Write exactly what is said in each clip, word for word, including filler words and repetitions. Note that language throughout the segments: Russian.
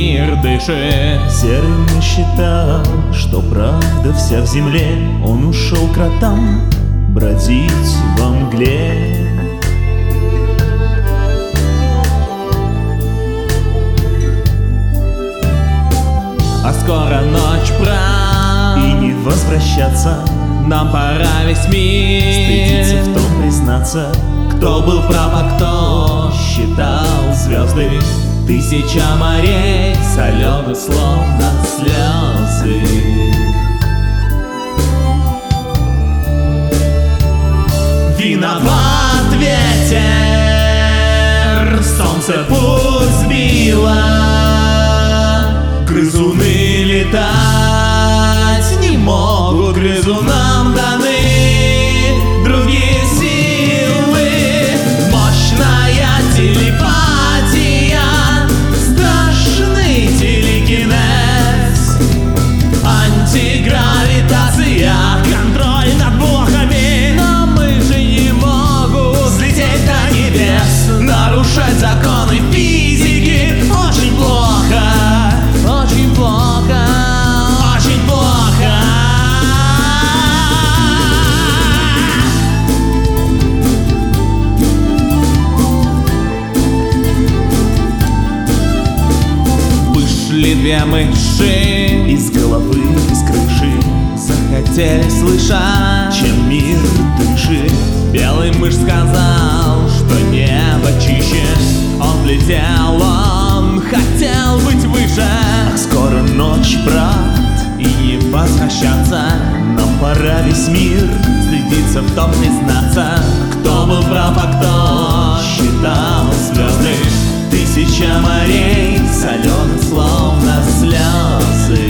мир дышит. Серым не считал, что правда вся в земле. Он ушел к кротам бродить во мгле. А скоро ночь, брат, И не возвращаться, нам пора весь мир стыдиться в том признаться. Кто был прав, а кто считал звезды. Тысяча морей соленых, словно слезы. Виноват ветер, солнце путь сбило. Грызуны летать не могут, грызунам даны другие силы. Мощная телепатия, страшный телекинез, антигравитация, контроль над блохами. Но мы же не могут взлететь до небес, нарушать законы физики. Очень плохо, очень плохо, очень плохо. Вышли две мыши Из головы, из крыши захотели слышать, чем мир дышит. белый мышь сказал, что небо чище. Он взлетел, он хотел быть выше. Ах, скоро ночь, брат, И не возвращаться, нам пора весь мир стыдиться в том признаться. Кто был прав, а кто считал звезды. Тысяча морей соленых, словно слезы.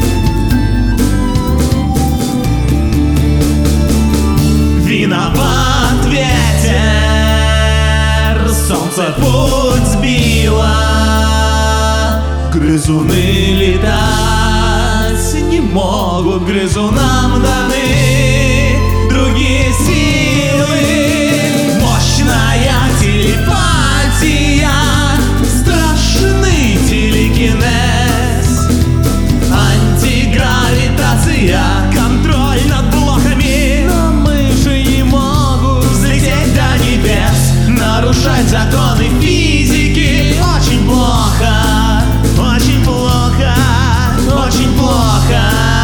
Виноват ветер, солнце путь сбило. Грызуны летать не могут, грызунам даны другие силы. Мощная телепатия, страшный телекинез, антигравитация, контроль над блохами. Но мы же не могут взлететь до небес, нарушать законы физики. Очень плохо, очень плохо, очень плохо.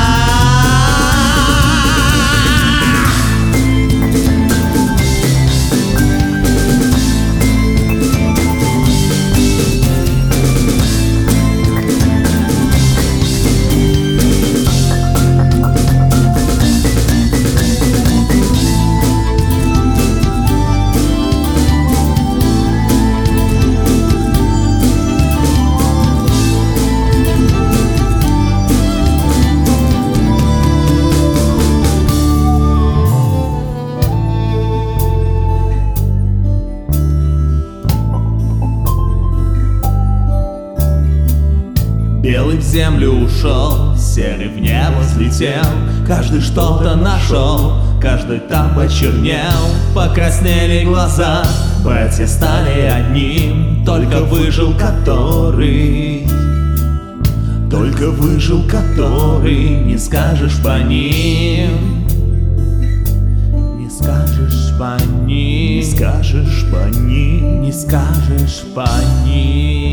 Белый в землю ушел, серый в небо взлетел. Каждый что-то нашел, каждый там почернел. Покраснели глаза, братья стали одним. Только выжил который, только выжил который. Не скажешь по ним, не скажешь по ним, скажешь по ним. не скажешь по ним.